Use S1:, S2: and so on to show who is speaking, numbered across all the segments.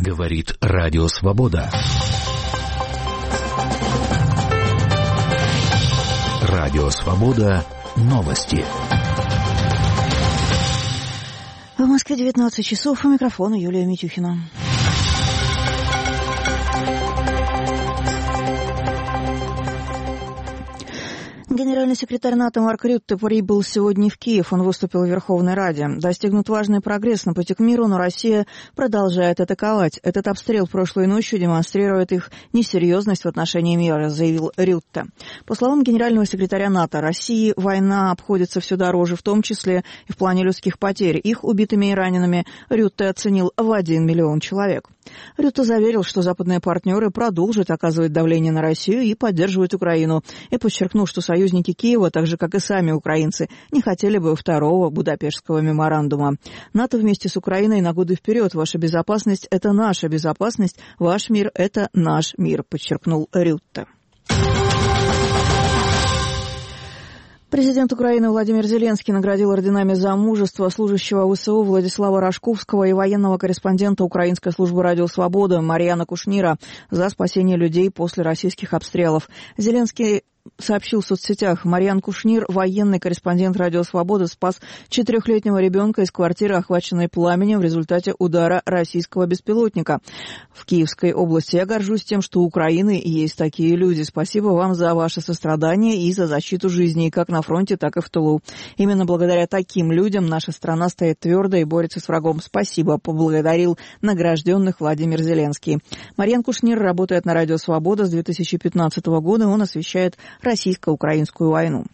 S1: Говорит Радио Свобода. Радио Свобода. Новости.
S2: В Москве 19 часов. У микрофона Юлия Митюхина. Генеральный секретарь НАТО Марк Рютте прибыл сегодня в Киев. Он выступил в Верховной Раде. Достигнут важный прогресс на пути к миру, но Россия продолжает атаковать. Этот обстрел прошлой ночью демонстрирует их несерьезность в отношении мира, заявил Рютте. По словам генерального секретаря НАТО, России война обходится все дороже, в том числе и в плане людских потерь. Их убитыми и ранеными Рютте оценил в 1 миллион человек. Рютте заверил, что западные партнеры продолжат оказывать давление на Россию и поддерживать Украину, и подчеркнул, что союзники Киева, так же как и сами украинцы, не хотели бы второго Будапештского меморандума. НАТО вместе с Украиной на годы вперед. Ваша безопасность – это наша безопасность, ваш мир – это наш мир, подчеркнул Рютте. Президент Украины Владимир Зеленский наградил орденами за мужество служащего ВСУ Владислава Рожковского и военного корреспондента Украинской службы «Радио Свобода» Марьяна Кушнира за спасение людей после российских обстрелов. Зеленский сообщил в соцсетях: Марьян Кушнир, военный корреспондент «Радио Свобода», спас 4-летнего ребенка из квартиры, охваченной пламенем в результате удара российского беспилотника в Киевской области. Я горжусь тем, что у Украины есть такие люди. Спасибо вам за ваше сострадание и за защиту жизни, как на фронте, так и в тылу. Именно благодаря таким людям наша страна стоит твердо и борется с врагом. Спасибо, поблагодарил награжденных Владимир Зеленский. Марьян Кушнир работает на «Радио Свобода» с 2015 года. Он освещает российско-украинскую войну.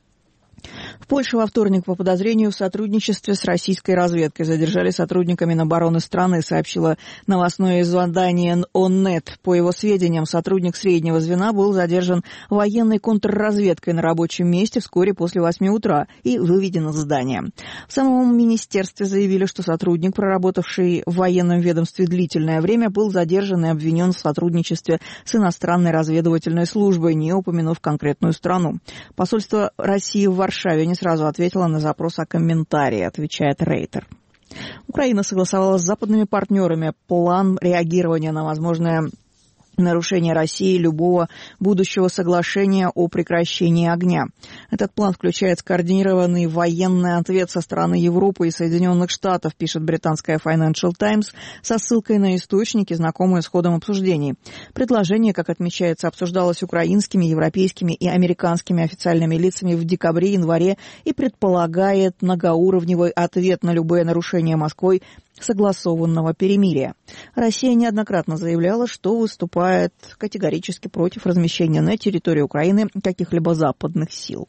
S2: В Польше во вторник по подозрению в сотрудничестве с российской разведкой задержали сотрудника Минобороны страны, сообщило новостное издание ОННЕТ. По его сведениям, сотрудник среднего звена был задержан военной контрразведкой на рабочем месте вскоре после 8 утра и выведен из здания. В самом министерстве заявили, что сотрудник, проработавший в военном ведомстве длительное время, был задержан и обвинен в сотрудничестве с иностранной разведывательной службой, не упомянув конкретную страну. Посольство России в Варшаве не сразу ответила на запрос о комментарии, отвечает Рейтер. Украина согласовала с западными партнерами план реагирования на возможное нарушение России любого будущего соглашения о прекращении огня. Этот план включает скоординированный военный ответ со стороны Европы и Соединенных Штатов, пишет британская Financial Times со ссылкой на источники, знакомые с ходом обсуждений. Предложение, как отмечается, обсуждалось украинскими, европейскими и американскими официальными лицами в декабре-январе и предполагает многоуровневый ответ на любые нарушения Москвой согласованного перемирия. Россия неоднократно заявляла, что выступает категорически против размещения на территории Украины каких-либо западных сил.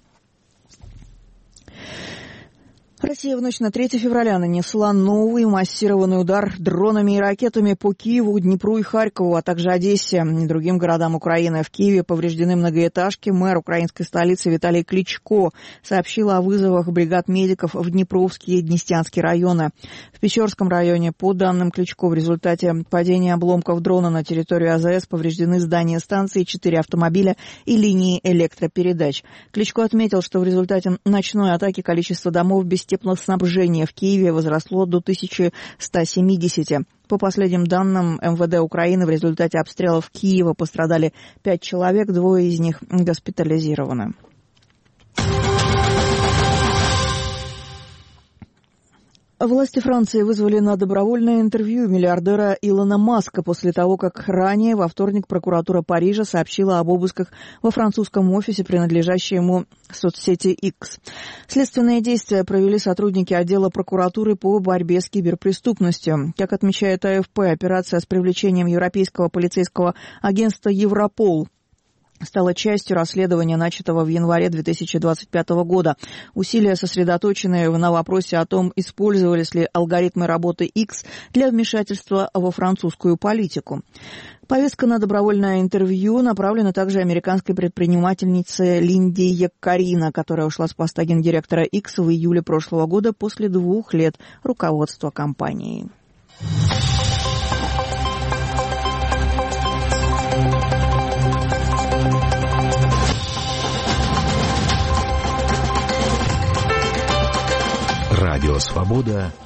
S2: Россия в ночь на 3 февраля нанесла новый массированный удар дронами и ракетами по Киеву, Днепру и Харькову, а также Одессе и другим городам Украины. В Киеве повреждены многоэтажки. Мэр украинской столицы Виталий Кличко сообщил о вызовах бригад медиков в Днепровские и Днестянские районы. В Печорском районе, по данным Кличко, в результате падения обломков дрона на территорию АЗС повреждены здания станции, 4 автомобиля и линии электропередач. Кличко отметил, что в результате ночной атаки количество домов без теплоснабжения в Киеве возросло до 1170. По последним данным МВД Украины, в результате обстрелов Киева пострадали 5 человек, 2 из них госпитализированы. Власти Франции вызвали на добровольное интервью миллиардера Илона Маска после того, как ранее во вторник прокуратура Парижа сообщила об обысках во французском офисе, принадлежащей ему соцсети X. Следственные действия провели сотрудники отдела прокуратуры по борьбе с киберпреступностью. Как отмечает АФП, операция с привлечением Европейского полицейского агентства Европол стала частью расследования, начатого в январе 2025 года. Усилия сосредоточены на вопросе о том, использовались ли алгоритмы работы X для вмешательства во французскую политику. Повестка на добровольное интервью направлена также американской предпринимательнице Линде Яккарина, которая ушла с поста гендиректора X в июле прошлого года после 2 лет руководства компанией.
S1: Радио Свобода.